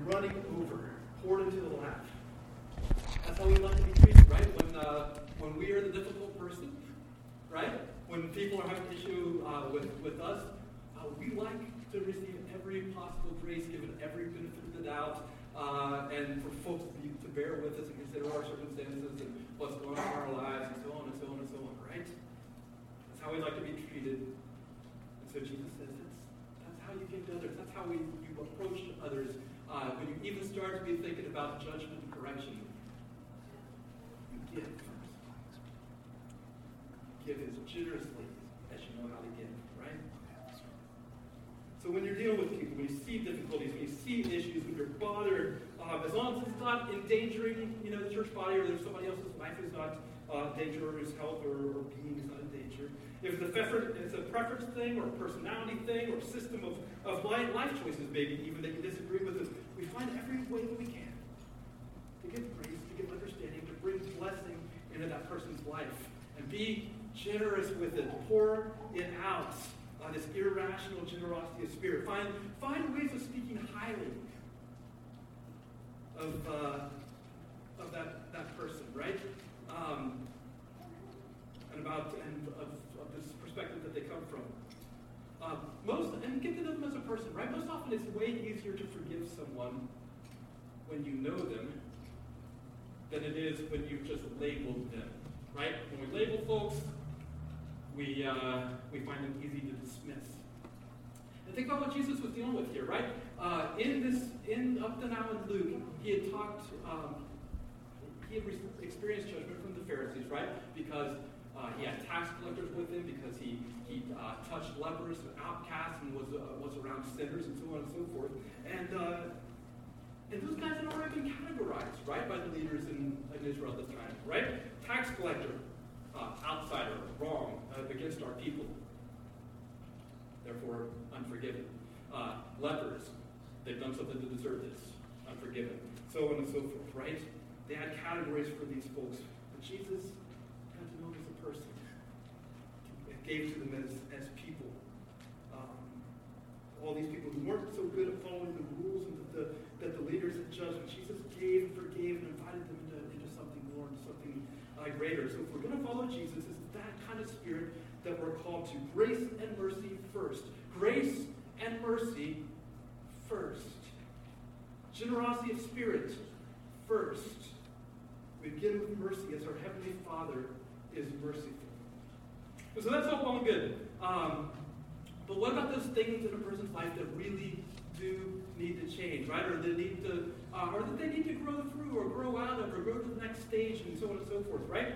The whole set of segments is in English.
running over, poured into the lap. That's how we like to be treated, right? When we are the difficult person, right? When people are having an issue with us, we like to receive every possible grace, given every benefit of the doubt, and for folks to bear with us and consider our circumstances and what's going on in our lives, and so on and so on and so on, right? That's how we like to be treated. And so Jesus says that's how you give to others. That's how you approach others. When you even start to be thinking about judgment and correction, you give first. Give as generously as you know how to give, right? So when you're dealing with people, when you see difficulties, when you see issues, when you're bothered, as long as it's not endangering, the church body, or there's somebody else's life is not in danger, or his health or being is not in danger. If it's a preference thing, or a personality thing, or a system of life choices, maybe even that you disagree with us, we find every way that we can to give grace, to give understanding, to bring blessing into that person's life, and be generous with it, pour it out. This irrational generosity of spirit. Find ways of speaking highly of that person, right? And of this perspective that they come from. And get to know them as a person, right? Most often it's way easier to forgive someone when you know them than it is when you've just labeled them, right? When we label folks, we find them easy to dismiss. And think about what Jesus was dealing with here, right? Up to now in Luke, he had experienced judgment from the Pharisees, right? Because he had tax collectors with him, because he touched lepers, outcasts, and was around sinners, and so on and so forth. And those guys had already been categorized, right, by the leaders in Israel at the time, right? Tax collector, outsider, wrong, against our people, therefore unforgiven. Lepers, they've done something to deserve this, unforgiven. So on and so forth, right? They had categories for these folks, but Jesus got to know them as a person. He gave to them as people. All these people who weren't so good at following the rules and that the leaders had judged, Jesus gave and forgave and invited them into something more, into something greater. So if we're going to follow Jesus, it's that kind of spirit that we're called to. Grace and mercy first. Grace and mercy first. Generosity of spirit first. We begin with mercy as our Heavenly Father is merciful. So that's all well and good. But what about those things in a person's life that really do need to change, right? Or that need to, or that they need to grow through, or grow out of, or go to the next stage, and so on and so forth, right?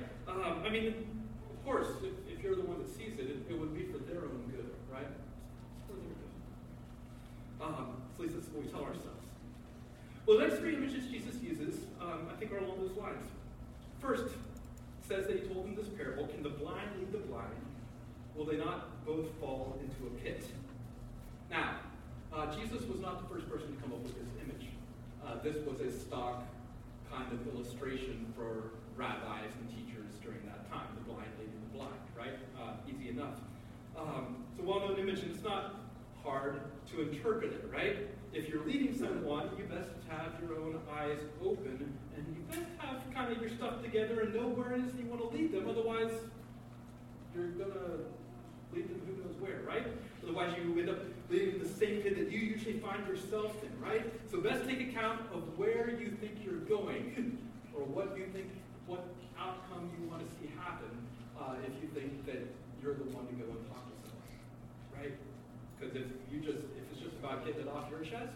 Of course, if you're the one that sees it, it would be for their own good, right? It's for their good. At least that's what we tell ourselves. Well, the next three images Jesus uses, I think, are along those lines. First, it says that he told them this parable: can the blind lead the blind? Will they not both fall into a pit? Now, Jesus was not the first person to come up with this image. This was a stock kind of illustration for rabbis and teachers during that time, the blind leading the blind, right? Easy enough. It's a well-known image, and it's not hard to interpret it, right? If you're leading someone, you best have your own eyes open, and you best have kind of your stuff together and know where it is you want to lead them. Otherwise, you're going to lead them who knows where, right? Otherwise, you end up leading the same pit that you usually find yourself in, right? So best take account of where you think you're going, or what outcome you want to see happen, if you think that you're the one to go and talk to someone, right? Because if it's just about getting it off your chest,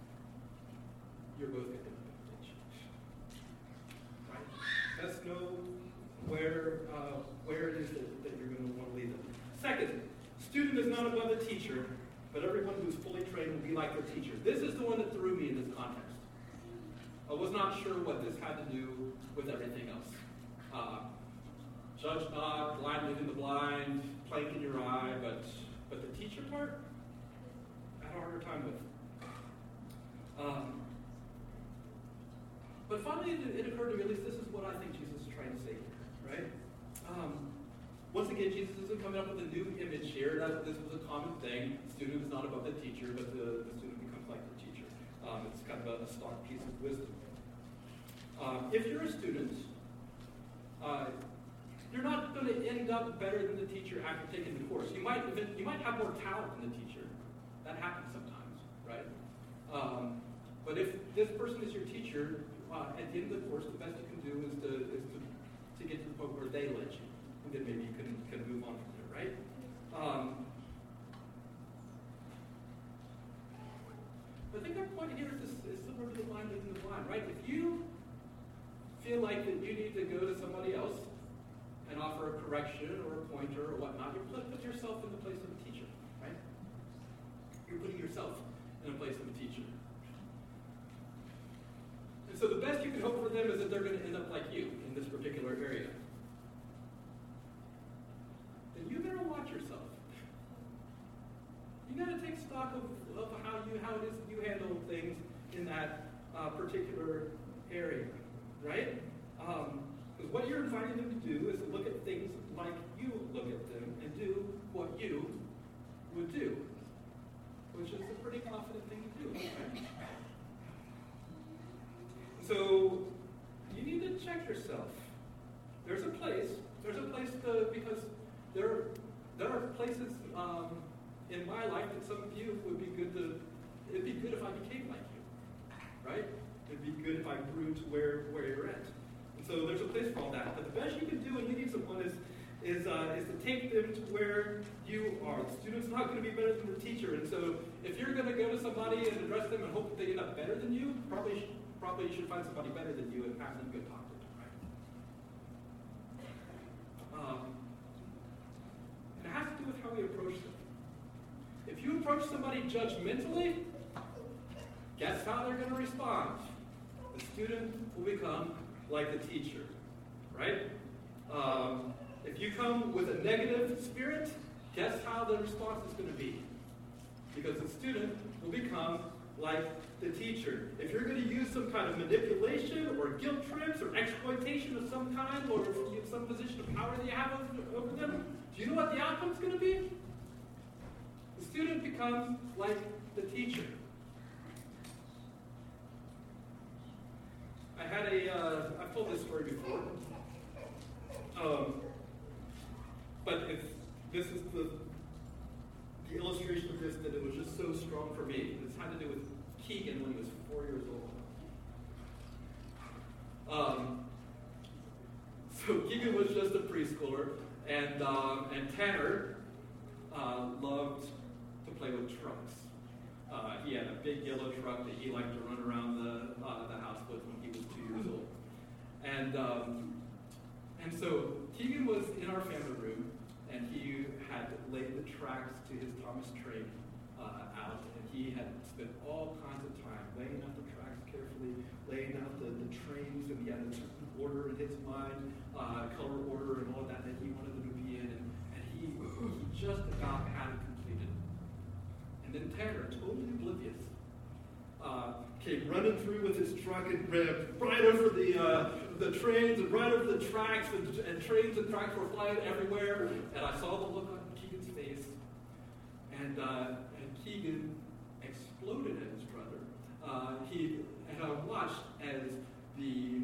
you're both going to end up in a ditch, right? Best know where it is that you're going to want to lead them. Second, student is not above the teacher, but everyone who's fully trained will be like their teacher. This is the one that threw me in this context. I was not sure what this had to do with everything else. Judge not, blind leading the blind, plank in your eye, but the teacher part, I had a harder time with. But finally, it occurred to me, at least this is what I think Jesus is trying to say here, right? Once again, Jesus isn't coming up with a new image here. This was a common thing. The student is not above the teacher, but the student becomes like the teacher. It's kind of a stock piece of wisdom. If you're a student, you're not going to end up better than the teacher after taking the course. You might have more talent than the teacher. That happens sometimes, right? But if this person is your teacher, at the end of the course, the best you can do is to get to the point where they let you, and then maybe you can move on from there, right? I think our point here is similar to the blind leading the blind, right? If you feel like that you need to go to somebody else and offer a correction or a pointer or whatnot, you're putting yourself in the place of a teacher, right? You're putting yourself in a place of a teacher. And so the best you can hope for them is that they're going to end up like you in this particular area. Then you better watch yourself. You got to take stock of how it is that you handle things in that particular area, right? Because what you're inviting them to do is to look at things like you look at them and do what you would do, which is a pretty confident thing to do, right? So you need to check yourself. There's a place because there are places in my life that some of you it'd be good if I became like you, right? It'd be good if I grew to where you're at. And so there's a place for all that. But the best you can do when you need someone is to take them to where you are. The student's not going to be better than the teacher. And so if you're going to go to somebody and address them and hope that they end up better than you, probably you should find somebody better than you and have them go talk to them, right? And it has to do with how we approach them. If you approach somebody judgmentally, guess how they're going to respond? The student will become like the teacher, right? If you come with a negative spirit, guess how the response is going to be? Because the student will become like the teacher. If you're going to use some kind of manipulation or guilt trips or exploitation of some kind, or some position of power that you have over them, do you know what the outcome is going to be? The student becomes like the teacher. I've told this story before, but this is the illustration of this that it was just so strong for me. This had to do with Keegan when he was 4 years old. So Keegan was just a preschooler, and Tanner loved to play with trucks. He had a big yellow truck that he liked to run around the house with when he was 2 years old. And so Keegan was in our family room, and he had laid the tracks to his Thomas train out, and he had spent all kinds of time laying out the tracks carefully, laying out the trains, and he had a certain order in his mind, color order and all of that he wanted them to be in, and he just about had it completed. And then Tanner, totally oblivious, came running through with his truck and ran right over the trains and right over the tracks, and trains and tracks were flying everywhere. And I saw the look on Keegan's face, and Keegan exploded at his brother. And I watched as the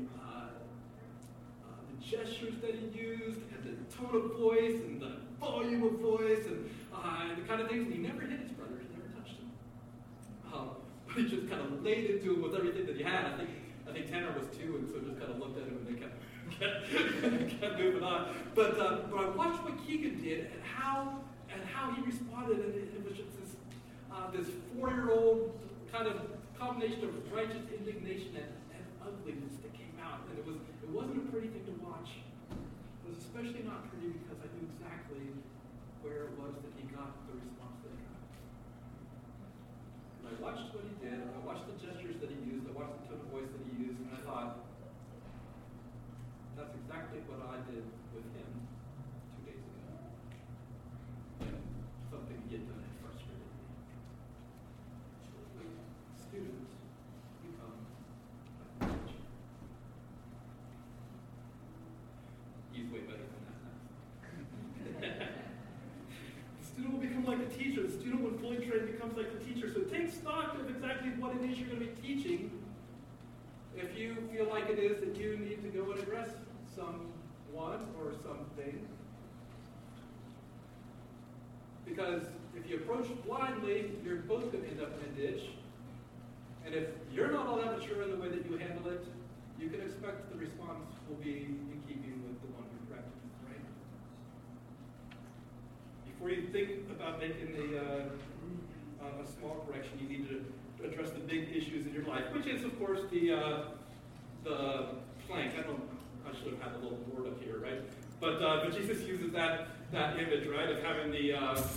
gestures that he used, and the tone of voice, and the volume of voice, and the kind of things. And he never hit his brother. He never touched him. But he just kind of laid into him with everything that he had. I think Tanner was 2, and so just kind of looked at him, and they kept moving on. But I watched what Keegan did and how he responded, and it was just this 4-year-old kind of combination of righteous indignation and ugliness that came out, and it wasn't a pretty thing to watch. It was especially not pretty because I knew exactly where it was that he got the response that he got. And I watched what he did, I watched the gestures that he used, I watched the tone of voice that he used, and I thought, that's exactly what I did with him 2 days ago. And something he had done had frustrated me. Students become like the teacher. He's way better than that. The student will become like the teacher. The student, when fully trained, becomes like the teacher. So take stock of exactly what it is you're going to be teaching feel like it is that you need to go and address someone or something. Because if you approach blindly, you're both going to end up in a ditch. And if you're not all that mature in the way that you handle it, you can expect the response will be in keeping with the one who corrected you, right? Before you think about making a small correction, you need to address the big issues in your life, which is, of course, the plank. I should have had a little word up here, right? But Jesus uses that image, right, of having the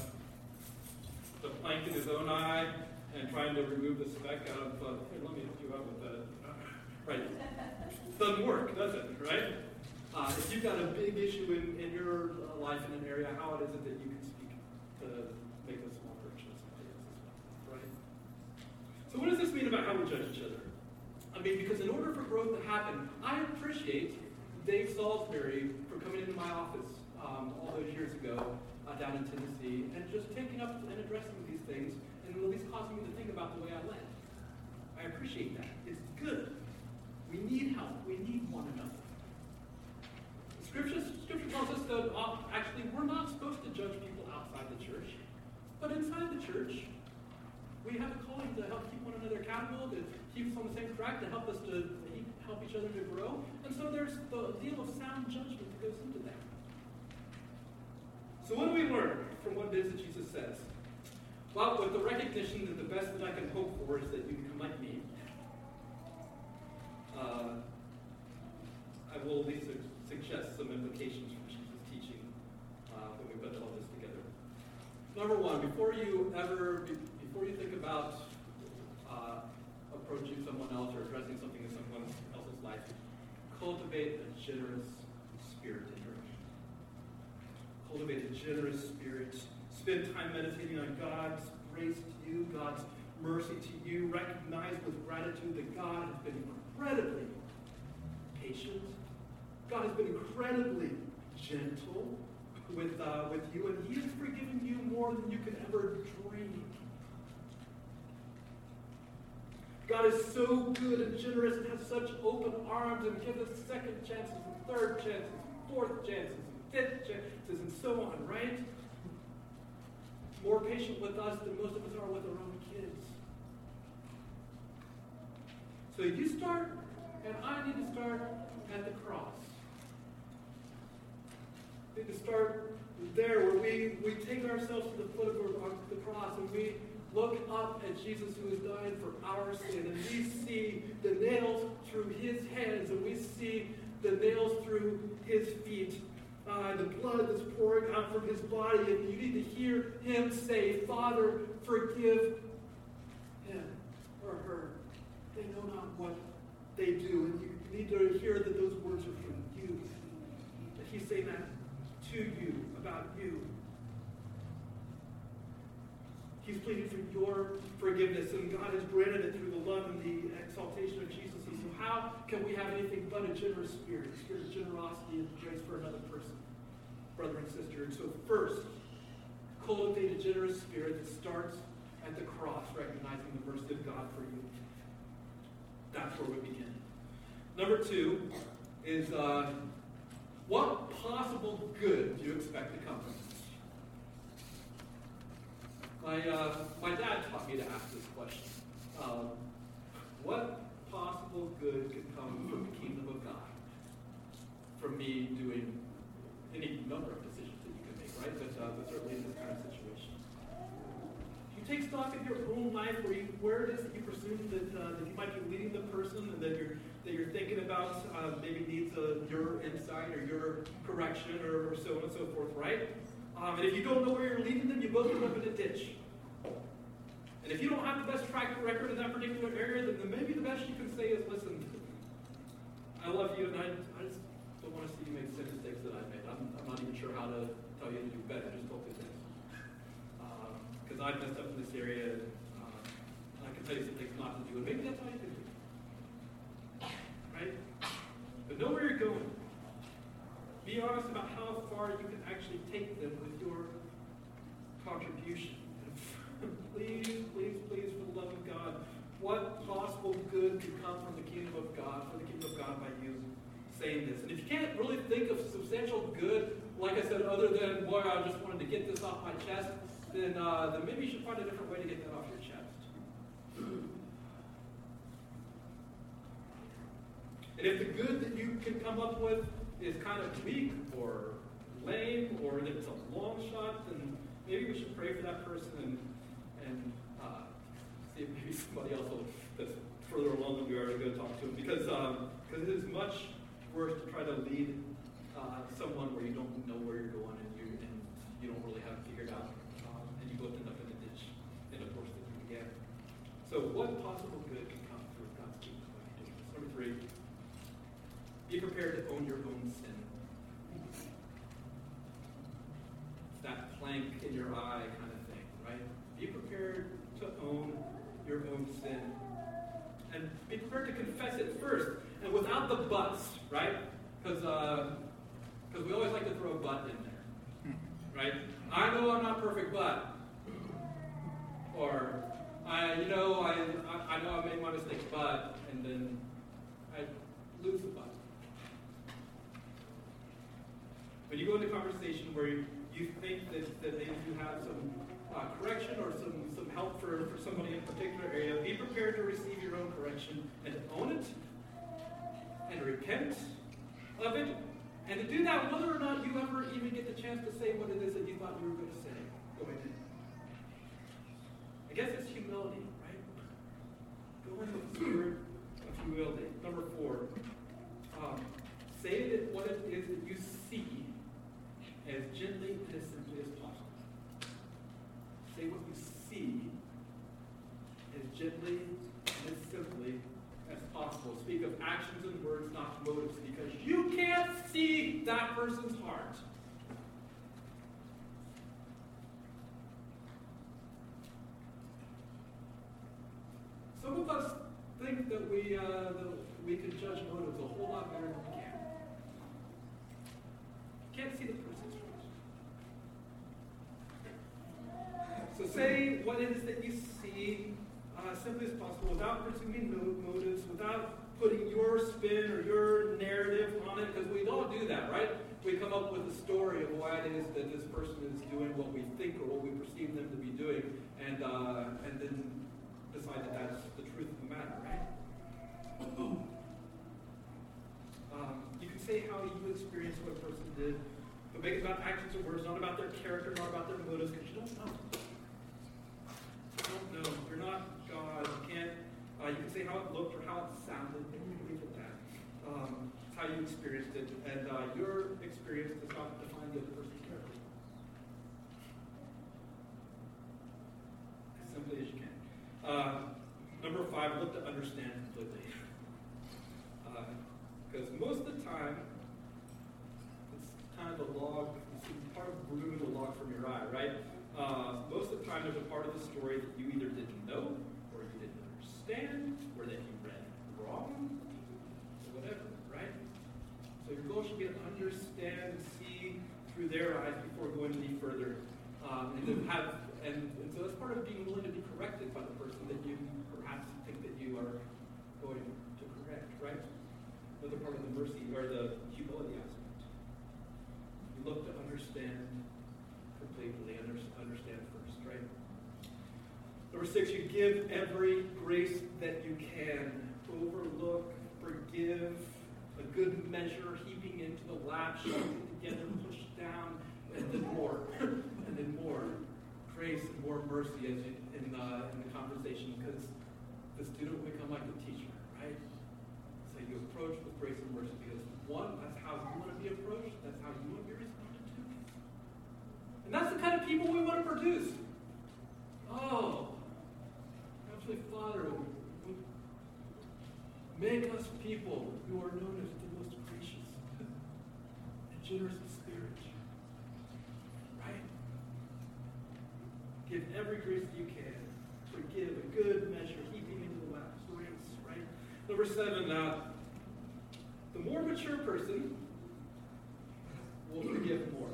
plank in his own eye and trying to remove the speck out of. Here, let me help you out with that. Right? Doesn't work, does it? Right? If you've got a big issue in your life in an area, how is it that you can speak to make a small correction? Right? So what does this mean about how we judge each other? I mean, because in order for growth to happen, I appreciate Dave Salisbury for coming into my office all those years ago down in Tennessee and just taking up and addressing these things and at least causing me to think about the way I live. I appreciate that. It's good. We need help. We need one another. Scripture tells us that actually we're not supposed to judge people outside the church, but inside the church, we have a calling to help keep one another accountable, to keep us on the same track, to help us to help each other to grow. And so there's the deal of sound judgment that goes into that. So what do we learn from what it is that Jesus says? Well, with the recognition that the best that I can hope for is that you become like me, I will at least suggest some implications from Jesus' teaching when we put all this together. Number one, before you think about approaching someone else or addressing something in someone else's life, cultivate a generous spirit in your life. Cultivate a generous spirit. Spend time meditating on God's grace to you, God's mercy to you. Recognize with gratitude that God has been incredibly patient. God has been incredibly gentle with you, and He has forgiven you more than you could ever dream. God is so good and generous and has such open arms and gives us second chances and third chances, fourth chances, and fifth chances, and so on, right? More patient with us than most of us are with our own kids. So you start, and I need to start at the cross. We need to start there where we take ourselves to the foot of the cross and we look up at Jesus who has died for our sin, and we see the nails through His hands, and we see the nails through His feet, the blood that's pouring out from His body, and you need to hear Him say, Father, forgive him or her. They know not what they do. And you need to hear that those words are from you, that He's saying that to you, about you. He's pleading for your forgiveness, and God has granted it through the love and the exaltation of Jesus. And so how can we have anything but a generous spirit of generosity and grace for another person, brother and sister? And so first, cultivate a generous spirit that starts at the cross, recognizing the mercy of God for you. That's where we begin. Number two is, what possible good do you expect to come from this? My dad taught me to ask this question. What possible good could come from the kingdom of God? From me doing any number of decisions that you can make, right? But certainly in this kind of situation. You take stock of your own life, where it is that you presume that you might be leading the person, and that you're thinking about maybe needs your insight or your correction or so on and so forth, right? And if you don't know where you're leading them, you both end up in a ditch. And if you don't have the best track record in that particular area, then maybe the best you can say is, listen, I love you, and I just don't want to see you make the same mistakes that I've made. I'm not even sure how to tell you to do better. Just hope it is. Because I've messed up in this area, and I can tell you some things not to do, and maybe that's all you can do. Right? But know where you're going. Be honest about how far you can actually take them with your contribution. Please, please, please, for the love of God, what what possible good could come from the kingdom of God, for the kingdom of God by you saying this. And if you can't really think of substantial good, like I said, other than, boy, I just wanted to get this off my chest, then maybe you should find a different way to get that off your chest. And if the good that you can come up with is kind of weak or lame, or that it's a long shot, then maybe we should pray for that person and see if maybe somebody else that's further along than we are to go talk to them. Because it is much worse to try to lead someone where you don't know where you're going and you don't really have it figured out, and you both end up in a ditch in a course that you began. So what possible good can come through God's kingdom by you doing this? Number 3, be prepared to own your own sin. It's that plank in your eye kind of thing, right? Be prepared to own your own sin. And be prepared to confess it first, and without the buts, right? Because we always like to throw a but in there, right? I know I'm not perfect, but, or I know I made my mistakes, but, and then I lose the but. When you go into conversation where you think that maybe you have some correction or some help for somebody in a particular area, be prepared to receive your own correction and to own it and repent of it, and to do that whether or not you ever even get the chance to say what it is that you thought you were going to say going in. I guess it's humility, right? Go in with the spirit of humility. Number 4, say that what it is that you see as gently and as simply as possible. Say what you see as gently and as simply as possible. Speak of actions and words, not motives, because you can't see that person's heart. Some of us think that we can judge motives a whole lot better than we can. Can't see the person's heart. So say what it is that you see simply as possible, without presuming motives, without putting your spin or your narrative on it, because we all do that, right? We come up with a story of why it is that this person is doing what we think or what we perceive them to be doing, and then decide that that's the truth of the matter, right? You can say how you experienced what a person did, but make it about actions or words, not about their character, not about their motives, because you don't know. You don't know. You're not God. You can't. You can say how it looked or how it sounded, and you can leave it at that. It's how you experienced it, and your experience does not define the other person's character. As simply as you can. Number 5, look to understand completely. Because most of the time, it's kind of a log, it's part of removing the log from your eye, right? Most of the time, there's a part of the story that you either didn't know, or you didn't understand, or that you read wrong, or whatever, right? So your goal should be to understand and see through their eyes before going any further. And so that's part of being willing to be corrected by the person that you perhaps think that you are going to correct, right? Another part of the mercy or the humility aspect. You look to understand completely, understand first, right? Number 6, you give every grace that you can. Overlook, forgive, a good measure, heaping into the lap, shaking together, pushed down, and then more, and then more. Grace and more mercy as you, in the conversation, because the student will become like the teacher, right? So you approach with grace and mercy because, 1, that's how you want to be approached, that's how you want to be responded to. And that's the kind of people we want to produce. Oh, Heavenly Father, make us people who are known as the most gracious and generous of spirit. Right? Give every grace that you can. Forgive a good measure, heaping into the lap. Grace, right? Number 7, the more mature person will forgive more.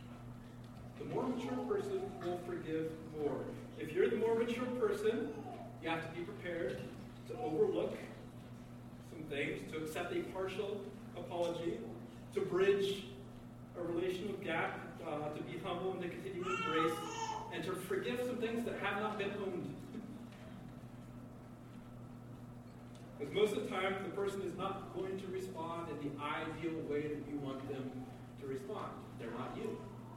The more mature person will forgive more. If you're the more mature person, You have to be prepared to overlook some things, to accept a partial apology, to bridge a relational gap, to be humble and to continue with grace, and to forgive some things that have not been owned. Because most of the time, the person is not going to respond in the ideal way that you want them to respond. They're not you.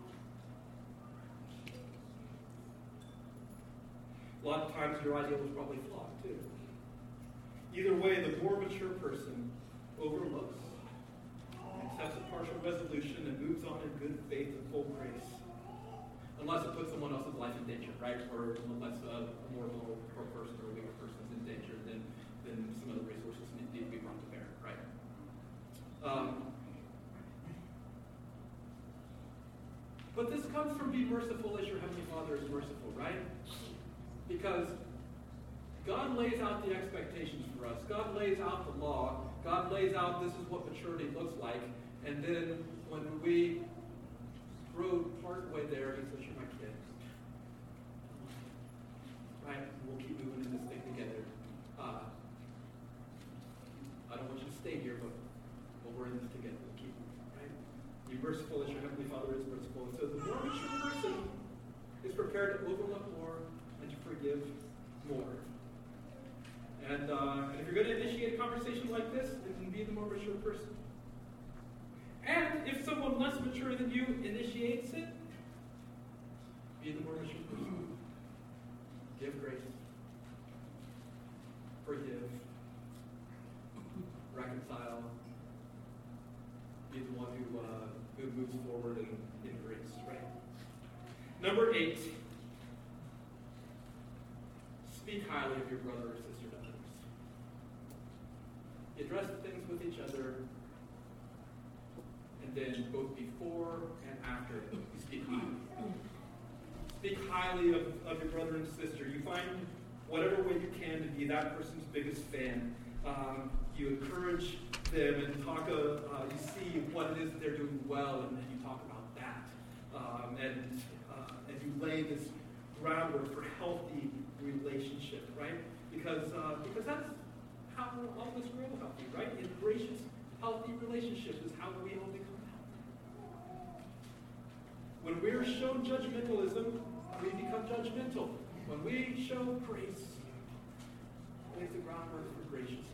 A lot of times, your ideal is probably flawed, too. Either way, the more mature person overlooks, accepts a partial resolution, and moves on in good faith and full grace. Unless it puts someone else's life in danger, right? Or unless a more vulnerable person or a weaker person is in danger, then some other resources need to be brought to bear, right? But this comes from being merciful as your Heavenly Father is merciful, right? Because God lays out the expectations for us. God lays out the law. God lays out this is what maturity looks like. And then when we grow part way there, He says, you're my kid. Right? We'll keep moving in this thing together. I don't want you to stay here, but we're in this together. We'll keep moving, right? Be merciful as your Heavenly Father is merciful. And so the more mature person is prepared to overlook more and to forgive more. And if you're going to initiate a conversation like this, then be the more mature person. And if someone less mature than you initiates it, be the more mature person. Give grace. Forgive. Reconcile. Be the one who moves forward in grace, right? Number 8. Speak highly of your brother or sister to others. You address things with each other, and then both before and after you speak highly. Speak highly of your brother and sister. You find whatever way you can to be that person's biggest fan. You encourage them and talk. You see what it is that they're doing well, and then you talk about that. And you lay this groundwork for healthy relationship, right? Because that's how all of us grow healthy, right? In gracious, healthy relationships is how we all become healthy. When we're shown judgmentalism, we become judgmental. When we show grace, it lays the groundwork for graciousness.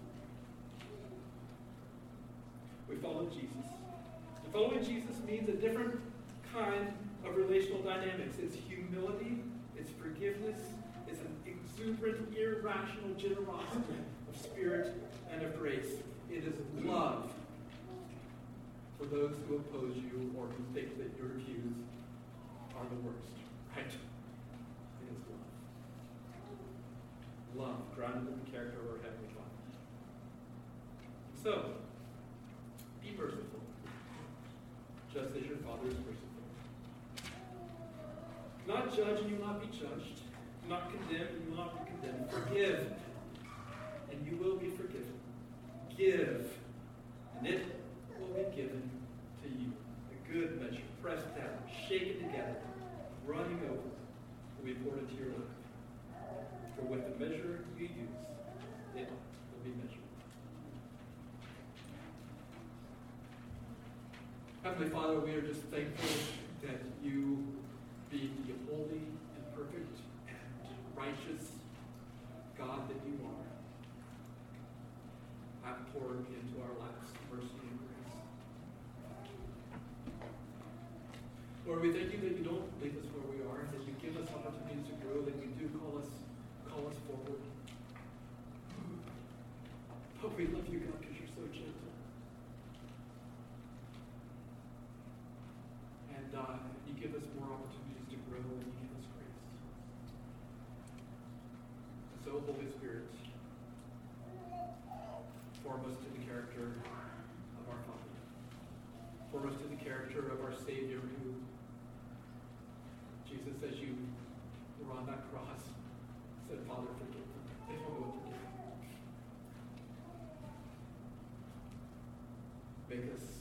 We follow Jesus. And following Jesus means a different kind of relational dynamics. It's humility, it's forgiveness, it's an exuberant, irrational generosity of spirit and of grace. It is love for those who oppose you or who think that your views are the worst. Right? It is love. Love, grounded in the character of our Heavenly Father. So, be merciful, just as your Father is merciful. Not judge and you will not be judged. Not condemn and you will not be condemned. Forgive, and you will be forgiven. Give, and it will be given to you. A good measure, pressed down, shaken together, running over, will be poured into your life. For with the measure you use, it will be measured. Heavenly Father, we are just thankful that you, being the holy and perfect and righteous God that you are, have poured into our lives mercy and grace. Lord, we thank you that you don't leave us where we are, that you give us opportunities to grow, that you do call us forward. But we love you, God, because you're so gentle. And you give us more opportunities to grow, and you give us grace. So, Holy Spirit, form us to the character of our Father. Form us to the character of our Savior, who, Jesus, as you were on that cross, said, Father, forgive them. They don't know what they're doing. Make us